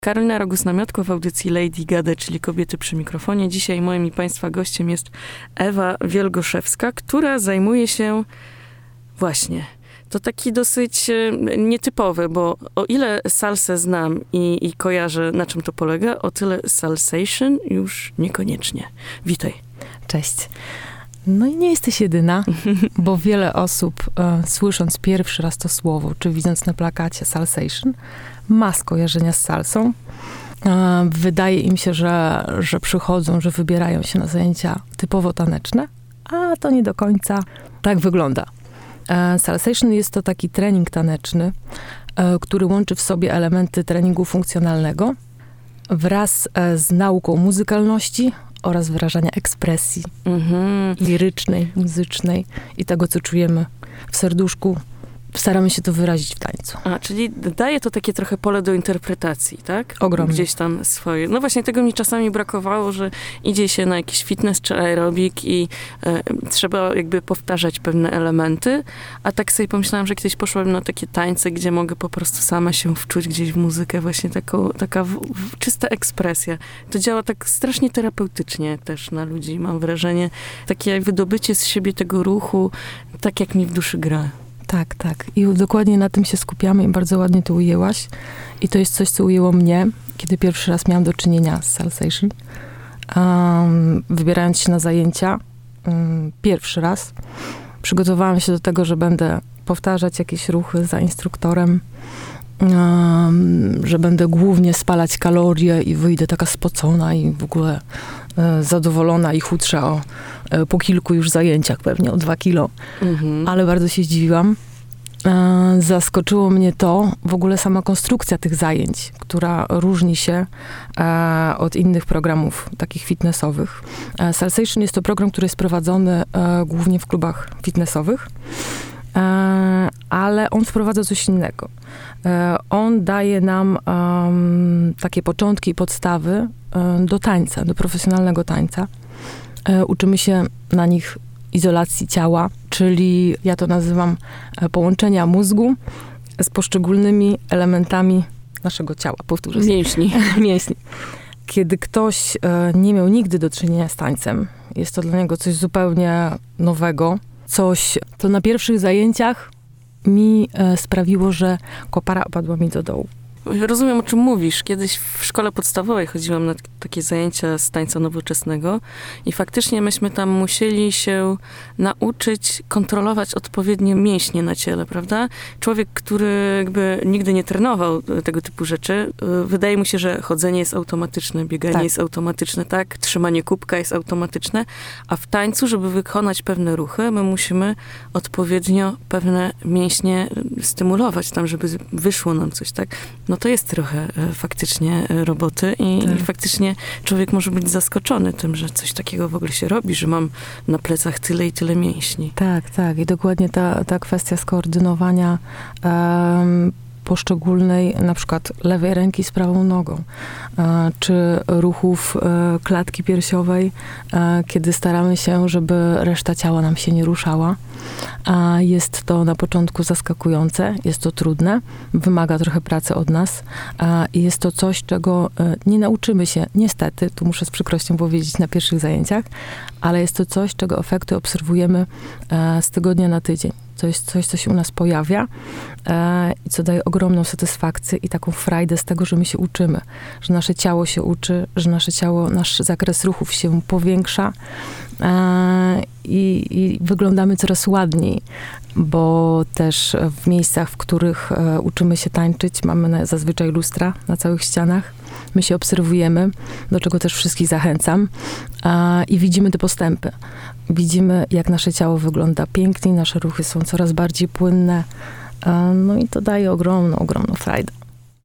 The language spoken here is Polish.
Karolina Rogus-Namiotko w audycji Lady Gada, czyli Kobiety przy mikrofonie. Dzisiaj moim i Państwa gościem jest Ewa Wielgoszewska, która zajmuje się właśnie, to taki dosyć nietypowy, bo o ile salsę znam i kojarzę, na czym to polega, o tyle salsation już niekoniecznie. Witaj. Cześć. No i nie jesteś jedyna, bo wiele osób, słysząc pierwszy raz to słowo, czy widząc na plakacie salsation, ma skojarzenia z salsą. Wydaje im się, że przychodzą, że wybierają się na zajęcia typowo taneczne, a to nie do końca tak wygląda. Salsation jest to taki trening taneczny, który łączy w sobie elementy treningu funkcjonalnego wraz z nauką muzykalności oraz wyrażania ekspresji lirycznej, muzycznej i tego, co czujemy w serduszku. Staramy się to wyrazić w tańcu. Czyli daje to takie trochę pole do interpretacji, tak? Ogromnie. Gdzieś tam swoje. No właśnie tego mi czasami brakowało, że idzie się na jakiś fitness czy aerobik i trzeba jakby powtarzać pewne elementy, a tak sobie pomyślałam, że kiedyś poszłam na takie tańce, gdzie mogę po prostu sama się wczuć gdzieś w muzykę, właśnie taka czysta ekspresja. To działa tak strasznie terapeutycznie też na ludzi, mam wrażenie. Takie wydobycie z siebie tego ruchu, tak jak mi w duszy gra. Tak, tak. I dokładnie na tym się skupiamy i bardzo ładnie to ujęłaś. I to jest coś, co ujęło mnie, kiedy pierwszy raz miałam do czynienia z salsation. Wybierając się na zajęcia, pierwszy raz, przygotowałam się do tego, że będę powtarzać jakieś ruchy za instruktorem, że będę głównie spalać kalorie i wyjdę taka spocona i w ogóle zadowolona i chudsza po kilku już zajęciach, pewnie o 2 kilo. Ale bardzo się zdziwiłam. Zaskoczyło mnie to, w ogóle sama konstrukcja tych zajęć, która różni się od innych programów takich fitnessowych. Salsation jest to program, który jest prowadzony głównie w klubach fitnessowych, ale on wprowadza coś innego. On daje nam takie początki i podstawy do tańca, do profesjonalnego tańca. Uczymy się na nich izolacji ciała, czyli ja to nazywam połączenia mózgu z poszczególnymi elementami naszego ciała. Powtórzę. Mięśni. Mięśni. Kiedy ktoś nie miał nigdy do czynienia z tańcem, jest to dla niego coś zupełnie nowego, coś, co na pierwszych zajęciach mi sprawiło, że kopara opadła mi do dołu. Rozumiem, o czym mówisz. Kiedyś w szkole podstawowej chodziłam na takie zajęcia z tańca nowoczesnego i faktycznie myśmy tam musieli się nauczyć kontrolować odpowiednie mięśnie na ciele, prawda? Człowiek, który jakby nigdy nie trenował tego typu rzeczy, wydaje mu się, że chodzenie jest automatyczne, bieganie jest automatyczne, tak? Trzymanie kubka jest automatyczne, a w tańcu, żeby wykonać pewne ruchy, my musimy odpowiednio pewne mięśnie stymulować tam, żeby wyszło nam coś, tak? No to jest trochę faktycznie roboty i faktycznie człowiek może być zaskoczony tym, że coś takiego w ogóle się robi, że mam na plecach tyle i tyle mięśni. Tak, tak. I dokładnie ta kwestia skoordynowania poszczególnej, na przykład lewej ręki z prawą nogą, czy ruchów klatki piersiowej, kiedy staramy się, żeby reszta ciała nam się nie ruszała. Jest to na początku zaskakujące, jest to trudne, wymaga trochę pracy od nas i jest to coś, czego nie nauczymy się, niestety, tu muszę z przykrością powiedzieć, na pierwszych zajęciach, ale jest to coś, czego efekty obserwujemy z tygodnia na tydzień. To jest coś, co się u nas pojawia i co daje ogromną satysfakcję i taką frajdę z tego, że my się uczymy, że nasze ciało się uczy, że nasz zakres ruchów się powiększa i wyglądamy coraz ładniej, bo też w miejscach, w których uczymy się tańczyć, mamy zazwyczaj lustra na całych ścianach. My się obserwujemy, do czego też wszystkich zachęcam i widzimy te postępy. Widzimy, jak nasze ciało wygląda piękniej, nasze ruchy są coraz bardziej płynne, no i to daje ogromną, ogromną frajdę.